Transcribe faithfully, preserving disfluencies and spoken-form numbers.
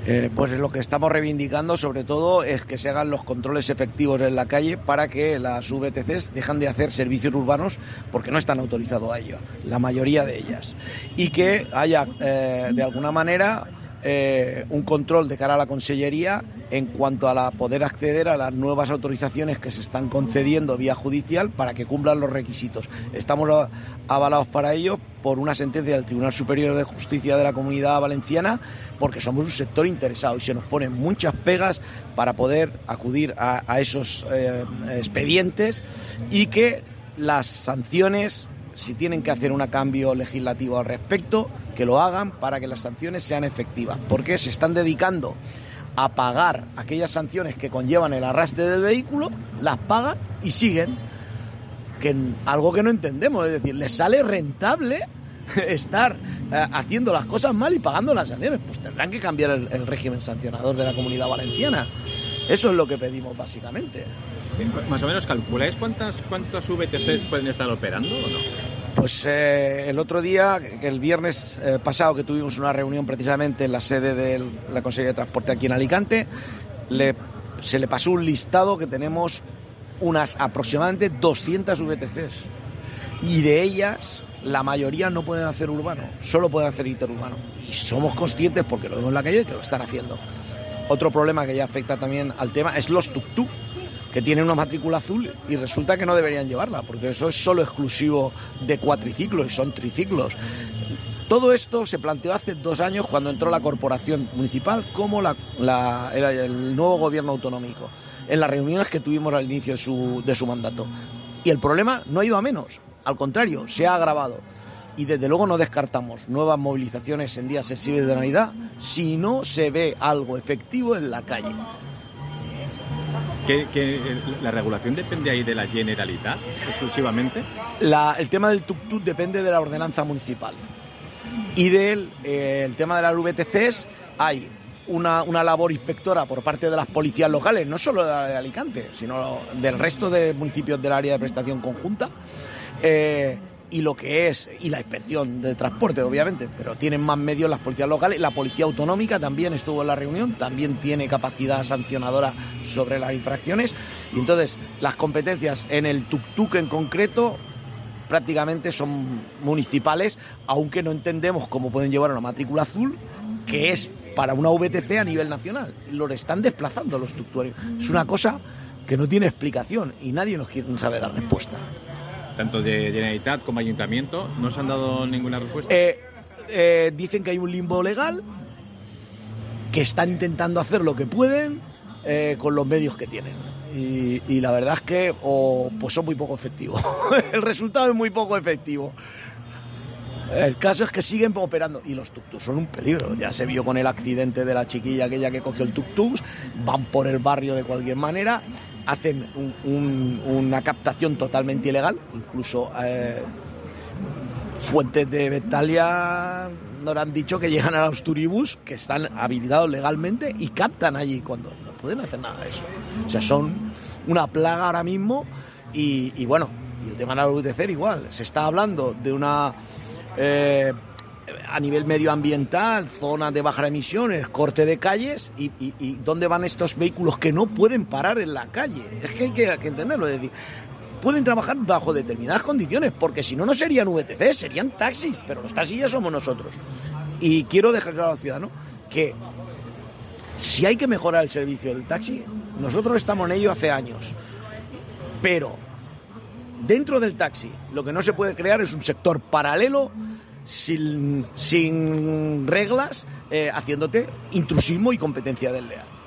Eh, pues lo que estamos reivindicando sobre todo es que se hagan los controles efectivos en la calle para que las V T Cs dejan de hacer servicios urbanos porque no están autorizados a ello, la mayoría de ellas, y que haya eh, de alguna manera eh, un control de cara a la Consellería en cuanto a la poder acceder a las nuevas autorizaciones que se están concediendo vía judicial para que cumplan los requisitos. Estamos avalados para ello por una sentencia del Tribunal Superior de Justicia de la Comunidad Valenciana, porque somos un sector interesado y se nos ponen muchas pegas para poder acudir a, a esos eh, expedientes, y que las sanciones, si tienen que hacer un cambio legislativo al respecto, que lo hagan para que las sanciones sean efectivas, porque se están dedicando a pagar aquellas sanciones que conllevan el arrastre del vehículo, las pagan y siguen, que algo que no entendemos, es decir, les sale rentable estar eh, haciendo las cosas mal y pagando las sanciones. Pues tendrán que cambiar el, el régimen sancionador de la Comunidad Valenciana. Eso es lo que pedimos básicamente. Más o menos, ¿calculáis cuántas cuántas V T Cs pueden estar operando o no? Pues eh, el otro día, el viernes eh, pasado, que tuvimos una reunión precisamente en la sede de la Consellería de Transporte aquí en Alicante, le, se le pasó un listado que tenemos unas aproximadamente doscientas V T Cs, y de ellas la mayoría no pueden hacer urbano, solo pueden hacer interurbano, y somos conscientes, porque lo vemos en la calle, que lo están haciendo. Otro problema que ya afecta también al tema es los tuk-tuk, que tienen una matrícula azul y resulta que no deberían llevarla, porque eso es solo exclusivo de cuatriciclos y son triciclos. Todo esto se planteó hace dos años cuando entró la corporación municipal como la, la, el, el nuevo gobierno autonómico, en las reuniones que tuvimos al inicio de su, de su mandato. Y el problema no ha ido a menos, al contrario, se ha agravado. Y desde luego no descartamos nuevas movilizaciones en días sensibles de Navidad si no se ve algo efectivo en la calle. ¿Que, que la regulación depende ahí de la Generalitat exclusivamente? La, el tema del tuk-tuk depende de la ordenanza municipal. Y del eh, el tema de las V T Cs hay una, una labor inspectora por parte de las policías locales, no solo de la de Alicante, sino del resto de municipios del área de prestación conjunta, eh, y lo que es, y la inspección de transporte, obviamente, pero tienen más medios las policías locales. La policía autonómica también estuvo en la reunión, también tiene capacidad sancionadora sobre las infracciones, y entonces las competencias en el tuk-tuk en concreto prácticamente son municipales, aunque no entendemos cómo pueden llevar una matrícula azul, que es para una V T C a nivel nacional. Los están desplazando los tuk-tuarios. Es una cosa que no tiene explicación y nadie nos quiere, sabe dar respuesta. Tanto de Generalitat como Ayuntamiento, ¿no se han dado ninguna respuesta? Eh, eh, dicen que hay un limbo legal, que están intentando hacer lo que pueden eh, con los medios que tienen. Y, y la verdad es que oh, pues son muy poco efectivos. El resultado es muy poco efectivo. El caso es que siguen operando y los tuk-tuk son un peligro. Ya se vio con el accidente de la chiquilla aquella que cogió el tuk-tuk, van por el barrio de cualquier manera, hacen un, un, una captación totalmente ilegal, incluso eh, fuentes de Vetalia nos han dicho que llegan a los turibús que están habilitados legalmente y captan allí cuando no pueden hacer nada de eso. O sea, son una plaga ahora mismo y, y bueno, y el tema de la V T C igual, se está hablando de una eh, a nivel medioambiental, zonas de bajas emisiones, corte de calles y, y, y ¿dónde van estos vehículos que no pueden parar en la calle? Es que hay que, hay que entenderlo, es decir, pueden trabajar bajo determinadas condiciones, porque si no, no serían V T C, serían taxis, pero los taxis ya somos nosotros. Y quiero dejar claro al ciudadano que si hay que mejorar el servicio del taxi, nosotros estamos en ello hace años, pero dentro del taxi lo que no se puede crear es un sector paralelo sin, sin reglas, eh, haciéndote intrusismo y competencia desleal.